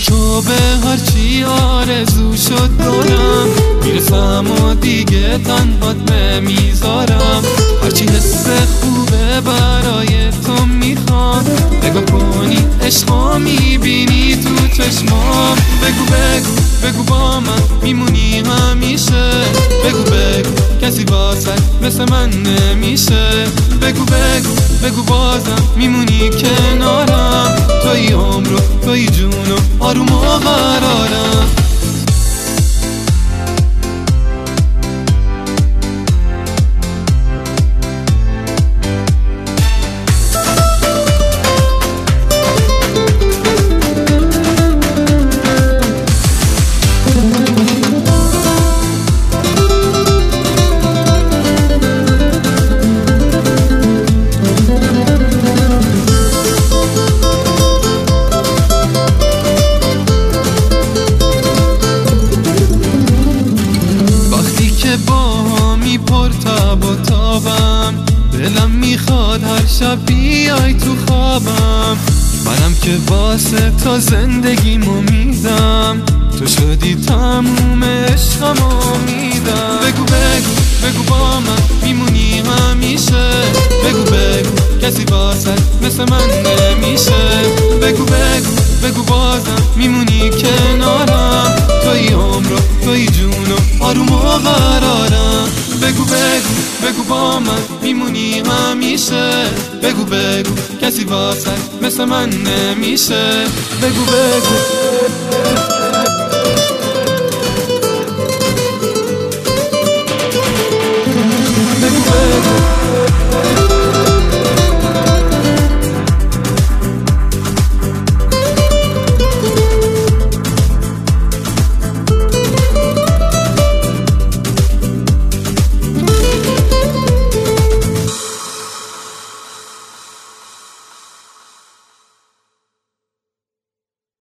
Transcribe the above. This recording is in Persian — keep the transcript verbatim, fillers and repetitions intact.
تو به هرچی آرزو شد دارم میرسم و دیگه تنهات نمیذارم. هرچی حس خوبه برای تو میخوام، نگاه کنی عشقا میبینی تو چشمام. بگو بگو بگو با من میمونی همیشه، بگو بگو کسی واسه مثل من نمیشه. بگو بگو بگو بازم میمونی کنارم، توی عمر و توی جون و آروم و قرارم. تاب و تابم دلم میخواد هر شب بیای تو خوابم. منم که واسه تا زندگیمو میدم، تو شدی تموم عشقمو میدم. بگو بگو بگو با من میمونی همیشه، بگو بگو کسی واسه مثل من نمیشه. بگو بگو بگو بازم میمونی کنارم، توی عمر و توی جون و آروم و قرارم. بگو بگو بگو با من میمونی همیشه، بگو بگو کسی واسه مثل من نمیشه. بگو بگو